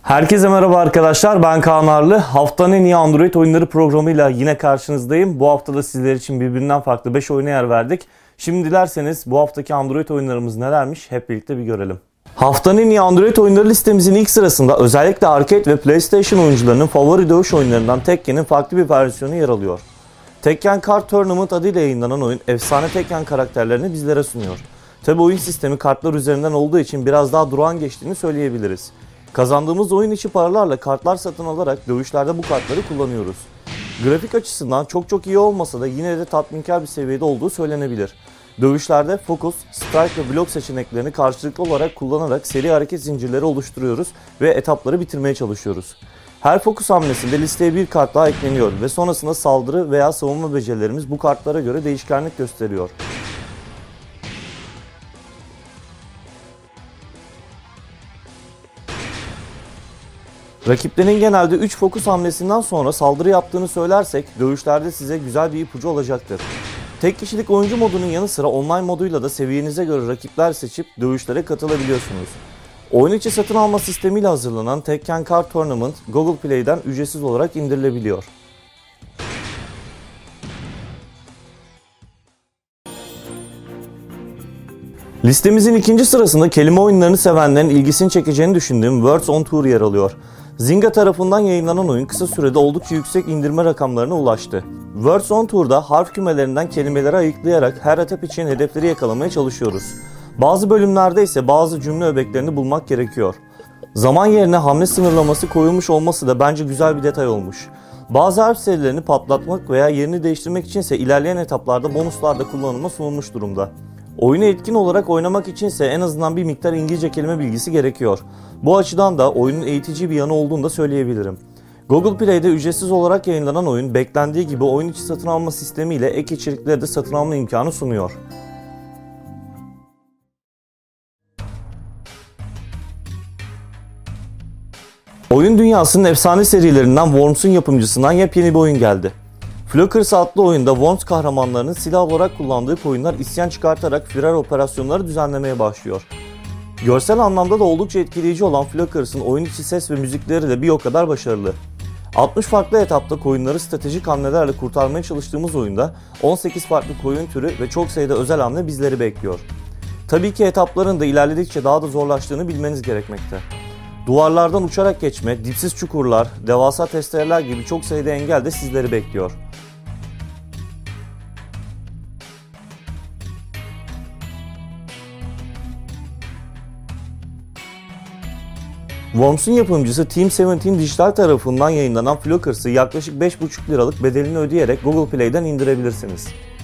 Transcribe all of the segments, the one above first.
Herkese merhaba arkadaşlar, ben Kaan Arlı. Haftanın en iyi Android oyunları programıyla yine karşınızdayım. Bu hafta da sizler için birbirinden farklı 5 oyuna yer verdik. Şimdi dilerseniz bu haftaki Android oyunlarımız nelermiş hep birlikte bir görelim. Haftanın en iyi Android oyunları listemizin ilk sırasında özellikle arcade ve PlayStation oyuncularının favori dövüş oyunlarından Tekken'in farklı bir versiyonu yer alıyor. Tekken Kart Tournament adıyla yayınlanan oyun efsane Tekken karakterlerini bizlere sunuyor. Tabi oyun sistemi kartlar üzerinden olduğu için biraz daha durağan geçtiğini söyleyebiliriz. Kazandığımız oyun içi paralarla kartlar satın alarak dövüşlerde bu kartları kullanıyoruz. Grafik açısından çok iyi olmasa da yine de tatminkar bir seviyede olduğu söylenebilir. Dövüşlerde Focus, Strike ve Block seçeneklerini karşılıklı olarak kullanarak seri hareket zincirleri oluşturuyoruz ve etapları bitirmeye çalışıyoruz. Her Focus hamlesinde listeye bir kart daha ekleniyor ve sonrasında saldırı veya savunma becerilerimiz bu kartlara göre değişkenlik gösteriyor. Rakiplerin genelde 3 fokus hamlesinden sonra saldırı yaptığını söylersek dövüşlerde size güzel bir ipucu olacaktır. Tek kişilik oyuncu modunun yanı sıra online moduyla da seviyenize göre rakipler seçip dövüşlere katılabiliyorsunuz. Oyun içi satın alma sistemiyle hazırlanan Tekken Kart Tournament Google Play'den ücretsiz olarak indirilebiliyor. Listemizin ikinci sırasında kelime oyunlarını sevenlerin ilgisini çekeceğini düşündüğüm Words on Tour yer alıyor. Zynga tarafından yayınlanan oyun kısa sürede oldukça yüksek indirme rakamlarına ulaştı. Words on Tour'da harf kümelerinden kelimeleri ayıklayarak her etap için hedefleri yakalamaya çalışıyoruz. Bazı bölümlerde ise bazı cümle öbeklerini bulmak gerekiyor. Zaman yerine hamle sınırlaması koyulmuş olması da bence güzel bir detay olmuş. Bazı harf serilerini patlatmak veya yerini değiştirmek içinse ilerleyen etaplarda bonuslar da kullanıma sunulmuş durumda. Oyunu etkin olarak oynamak içinse en azından bir miktar İngilizce kelime bilgisi gerekiyor. Bu açıdan da oyunun eğitici bir yanı olduğunu da söyleyebilirim. Google Play'de ücretsiz olarak yayınlanan oyun beklendiği gibi oyun içi satın alma sistemiyle ek içerikleri de satın alma imkanı sunuyor. Oyun dünyasının efsane serilerinden Worms'un yapımcısından yepyeni bir oyun geldi. Flockers adlı oyunda Worms kahramanlarının silah olarak kullandığı oyunlar isyan çıkartarak firar operasyonları düzenlemeye başlıyor. Görsel anlamda da oldukça etkileyici olan Flockers'ın oyun içi ses ve müzikleri de bir o kadar başarılı. 60 farklı etapta koyunları stratejik hamlelerle kurtarmaya çalıştığımız oyunda 18 farklı koyun türü ve çok sayıda özel hamle bizleri bekliyor. Tabii ki etapların da ilerledikçe daha da zorlaştığını bilmeniz gerekmekte. Duvarlardan uçarak geçme, dipsiz çukurlar, devasa testereler gibi çok sayıda engel de sizleri bekliyor. Worms'un yapımcısı Team 17 Dijital tarafından yayınlanan Flockers'ı yaklaşık 5,5 liralık bedelini ödeyerek Google Play'den indirebilirsiniz.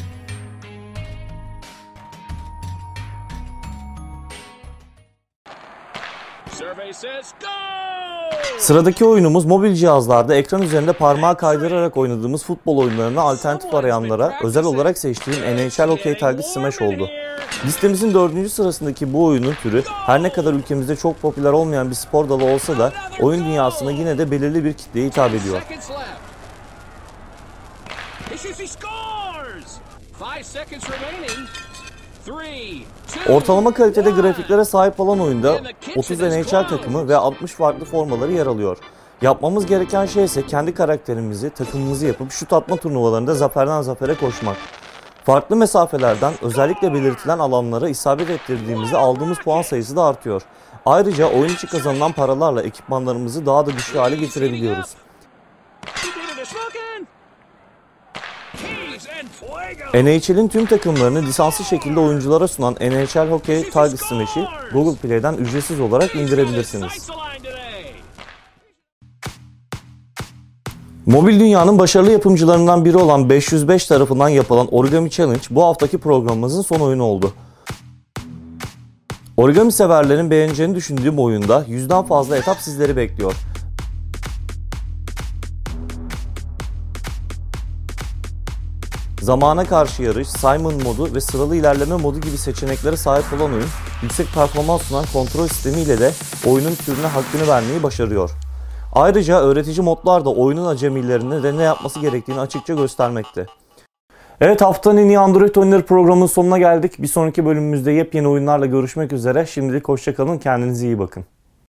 Sıradaki oyunumuz mobil cihazlarda ekran üzerinde parmağı kaydırarak oynadığımız futbol oyunlarına alternatif arayanlara özel olarak seçtiğim NHL Hockey Target Smash oldu. Listemizin 4. sırasındaki bu oyunun türü her ne kadar ülkemizde çok popüler olmayan bir spor dalı olsa da oyun dünyasına yine de belirli bir kitleye hitap ediyor. Ortalama kalitede grafiklere sahip olan oyunda 30 NHL takımı ve 60 farklı formaları yer alıyor. Yapmamız gereken şey ise kendi karakterimizi, takımımızı yapıp şut atma turnuvalarında zaferden zafere koşmak. Farklı mesafelerden özellikle belirtilen alanlara isabet ettirdiğimizde aldığımız puan sayısı da artıyor. Ayrıca oyun içi kazanılan paralarla ekipmanlarımızı daha da güçlü hale getirebiliyoruz. NHL'in tüm takımlarını lisanslı şekilde oyunculara sunan NHL Hockey Target Smash'i Google Play'den ücretsiz olarak indirebilirsiniz. Mobil dünyanın başarılı yapımcılarından biri olan 505 tarafından yapılan Origami Challenge bu haftaki programımızın son oyunu oldu. Origami severlerin beğeneceğini düşündüğüm oyunda 100'den fazla etap sizleri bekliyor. Zamana karşı yarış, Simon modu ve sıralı ilerleme modu gibi seçeneklere sahip olan oyun, yüksek performans sunan kontrol sistemiyle de oyunun türüne hakkını vermeyi başarıyor. Ayrıca öğretici modlar da oyunun acemilerine de ne yapması gerektiğini açıkça göstermekte. Evet, haftanın en iyi Android oyunları programının sonuna geldik. Bir sonraki bölümümüzde yepyeni oyunlarla görüşmek üzere. Şimdilik hoşça kalın, kendinize iyi bakın.